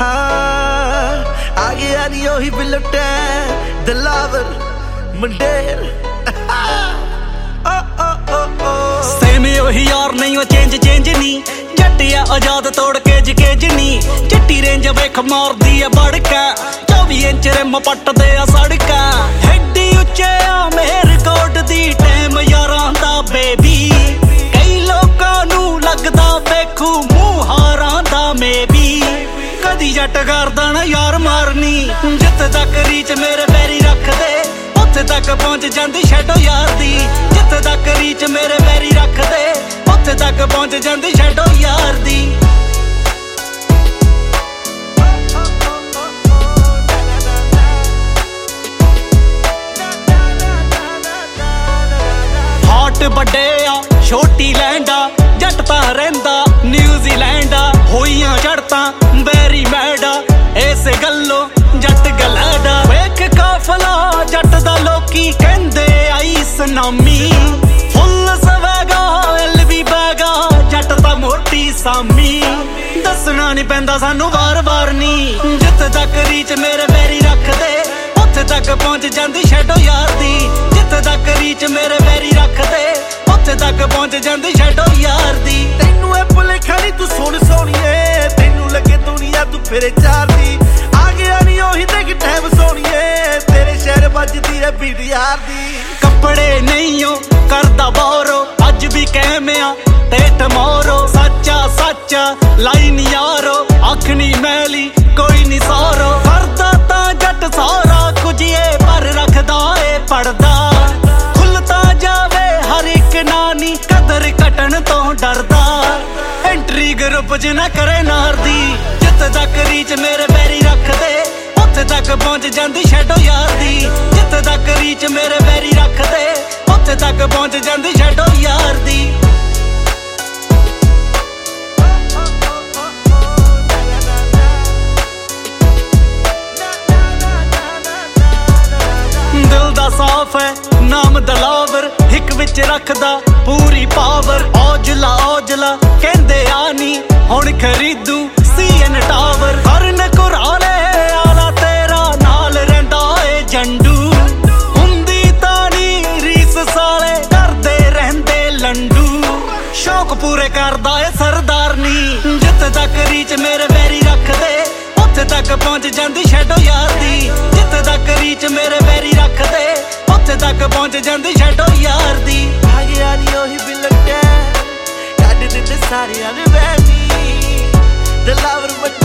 हाँ आ गया नी ओही बिलटे दिलावर मंडेर सेम ओही यार नहीं वो चेंज नी जट्टिया आजाद तोड़ के नी चिट्टी रेंज वेख मार दी है बड़का 24 इंच रिम पट दे सड़का हेडी उच्चे आ मेरे कोट दी टाइम यारां दा बेबी कई लोकां नू लगदा वेखू मूंह हारां दा मेबी कदी जट करदा ना यार मारनी जिथे तक रीच मेरे पैरी रख दे उत्थे तक पहुंच जांदी शैडो यार दी जिथे तक रीच मेरे पैरी रख दे उत्थे तक पहुंच जांदी शैडो यार दी हाट बड़े आ छोटी लैंडा जट तां रहिंदा न्यूजीलैंड होइयां चढ़तां बैरी मैडा इस गल्लों जट गलैडा वेख काफला जट दा लोकी कहंदे आई सुनामी फुल सवैगा एलवी बैगा जट दा मोटी सामी दसना नहीं पैंदा सानू वार नी जिथे तक रीच मेरे पैरी रख दे उत्थे तक पहुंच जांदी शैडो यार दी जिथे तक रीच मेरे पैरी रख दे उत्थे तक पहुंच जांदी शैडो यार दी तैनू ए भुलेखा नी तू सोहनी सोहणीए तैनू लगे दुनिया तू फिरे चार दी आ गया नी ओही देख टाइम सोहणीए तेरे शहर बजदी है बीट यार दी कपड़े नहीं हो करदा बोरो अज भी कहमिया ते टमोरो सच्चा सच्चा लाइन यारो अख नी मैली कोई नी सारो करदा तां जट सारा कुछ ये पर रखदा ए पड़दा खुलता जावे हर एक नानी कदर कटन तो डरदा एंट्री ग्रुप च ना करे नार दी जिथे तक रीच मेरे पैरी रख दे उत्थे तक पहुंच जांदी शैडो यार दी जिथे तक रीच मेरे पैरी रख दे उत्थे तक पहुंच जांदी शैडो यार दी दिल दा साफ है नाम दलावर हिक विच रखदा पूरी पावर औजला कहंदे आनी हुण खरीदू सीएन टावर करन कुराले आला तेरा नाल रहिंदा ए जंडू हुंदी तानी रीस साले करदे रहिंदे लंडू शौक पूरे करदा ए सरदारनी जिथे तक रीच मेरे पैरी रख दे उत्थे तक पहुंच जांदी शैडो यार दी जिथे तक रीच मेरे पैरी रख दे उत्थे तक पहुंच जांदी शैडो यार दी आ गया नी ओही बिलटे कड दिंदे सारियां दे बैनी दिलावर